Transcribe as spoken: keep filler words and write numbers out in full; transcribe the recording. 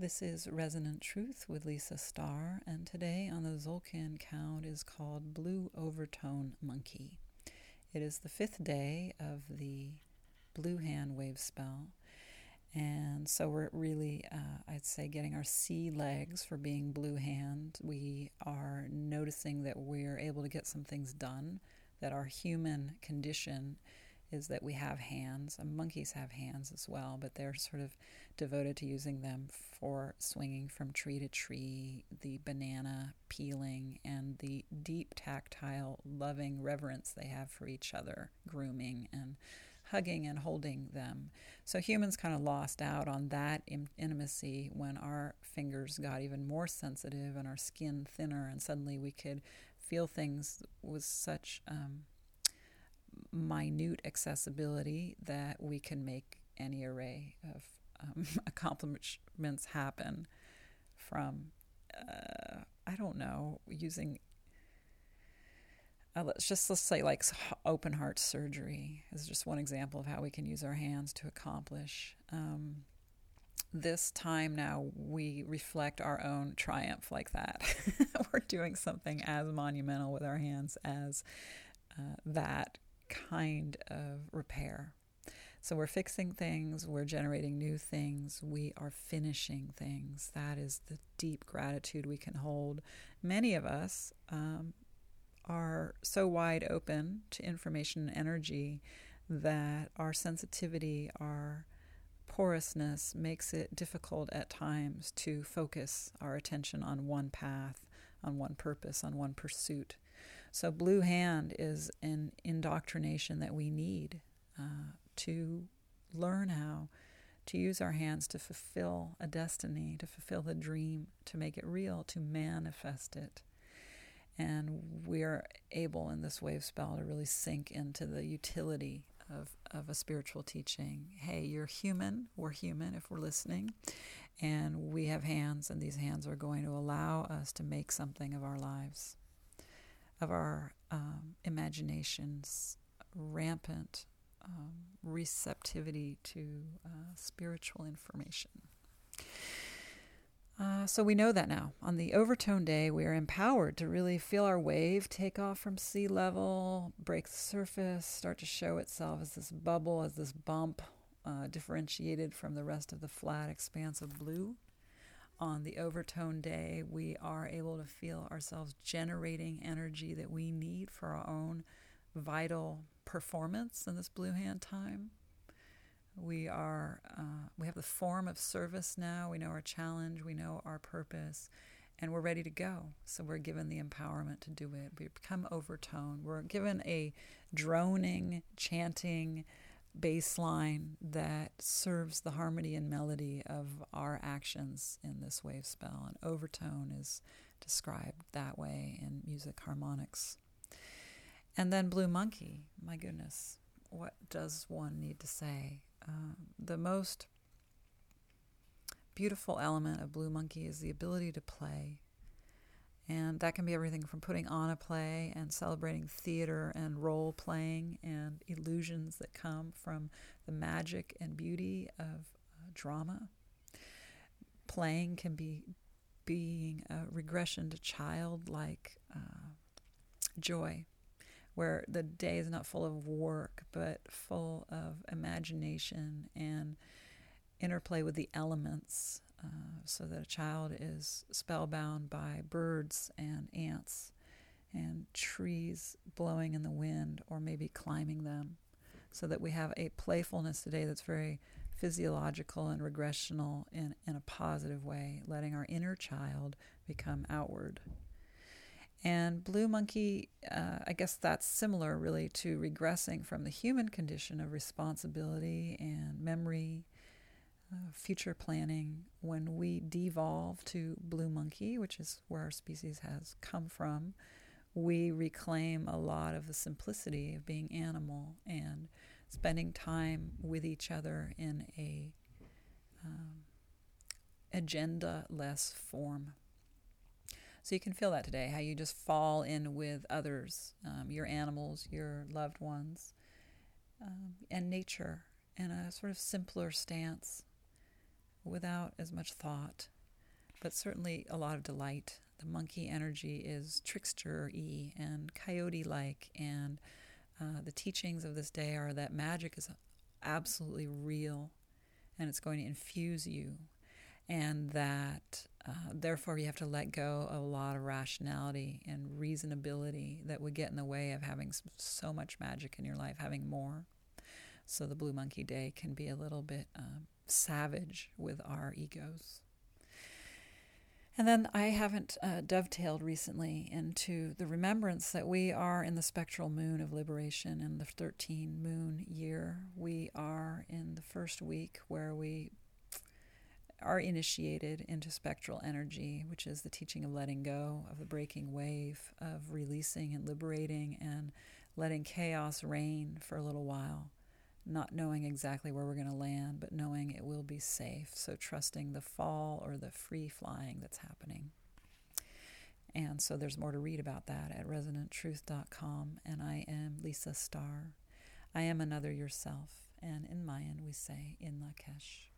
This is Resonant Truth with Lisa Starr, and today on the Tzolk'in count is called Blue Overtone Monkey. It is the fifth day of the Blue Hand wave spell, and so we're really, uh, I'd say, getting our sea legs for being Blue Hand. We are noticing that we're able to get some things done, that our human condition is that we have hands. And monkeys have hands as well, but they're sort of devoted to using them for swinging from tree to tree, the banana peeling, and the deep tactile, loving reverence they have for each other, grooming and hugging and holding them. So humans kind of lost out on that in- intimacy when our fingers got even more sensitive and our skin thinner, and suddenly we could feel things with such um, minute accessibility that we can make any array of um, accomplishments happen from, uh, I don't know, using, uh, let's just let's say like open heart surgery is just one example of how we can use our hands to accomplish. Um, this time now we reflect our own triumph like that. We're doing something as monumental with our hands as uh, that kind of repair. So we're fixing things, we're generating new things, we are finishing things. That is the deep gratitude we can hold. Many of us um, are so wide open to information and energy that our sensitivity, our porousness makes it difficult at times to focus our attention on one path, on one purpose, on one pursuit. So Blue Hand is an indoctrination that we need uh, to learn how to use our hands to fulfill a destiny, to fulfill the dream, to make it real, to manifest it. And we're able in this wave spell to really sink into the utility of, of a spiritual teaching. Hey, you're human, we're human if we're listening, and we have hands, and these hands are going to allow us to make something of our lives, of our um, imaginations, rampant um, receptivity to uh, spiritual information. Uh, so we know that now. On the overtone day, we are empowered to really feel our wave take off from sea level, break the surface, start to show itself as this bubble, as this bump, uh, differentiated from the rest of the flat expanse of blue. On the overtone day, we are able to feel ourselves generating energy that we need for our own vital performance in this Blue Hand time. We are, uh, we have the form of service now. We know our challenge, we know our purpose, and we're ready to go. So we're given the empowerment to do it. We become overtone. We're given a droning, chanting bass line that serves the harmony and melody of our actions in this wave spell. And overtone is described that way in music harmonics. And then Blue Monkey, my goodness, what does one need to say? Uh, the most beautiful element of Blue Monkey is the ability to play. And that can be everything from putting on a play and celebrating theater and role playing and illusions that come from the magic and beauty of uh, drama. Playing can be being a regression to childlike uh, joy, where the day is not full of work, but full of imagination and interplay with the elements, uh, so that a child is spellbound by birds and ants and trees blowing in the wind or maybe climbing them, so that we have a playfulness today that's very physiological and regressional in, in a positive way, letting our inner child become outward. And Blue Monkey, uh, I guess that's similar really to regressing from the human condition of responsibility and memory, uh, future planning. When we devolve to Blue Monkey, which is where our species has come from, we reclaim a lot of the simplicity of being animal and spending time with each other in a um, agenda-less form. So you can feel that today, how you just fall in with others, um, your animals, your loved ones, um, and nature in a sort of simpler stance, without as much thought, but certainly a lot of delight. The monkey energy is trickster-y and coyote-like, and uh, the teachings of this day are that magic is absolutely real, and it's going to infuse you, and that uh, therefore you have to let go of a lot of rationality and reasonability that would get in the way of having so much magic in your life, having more. So the Blue Monkey Day can be a little bit um, savage with our egos. And then I haven't uh, dovetailed recently into the remembrance that we are in the spectral moon of liberation in the thirteen moon year. We are in the first week where we are initiated into spectral energy, which is the teaching of letting go, of the breaking wave, of releasing and liberating and letting chaos reign for a little while, not knowing exactly where we're going to land, but knowing it will be safe. So trusting the fall or the free flying that's happening. And so there's more to read about that at resonant truth dot com. And I am Lisa Starr. I am another yourself. And in Mayan we say, in Lakesh.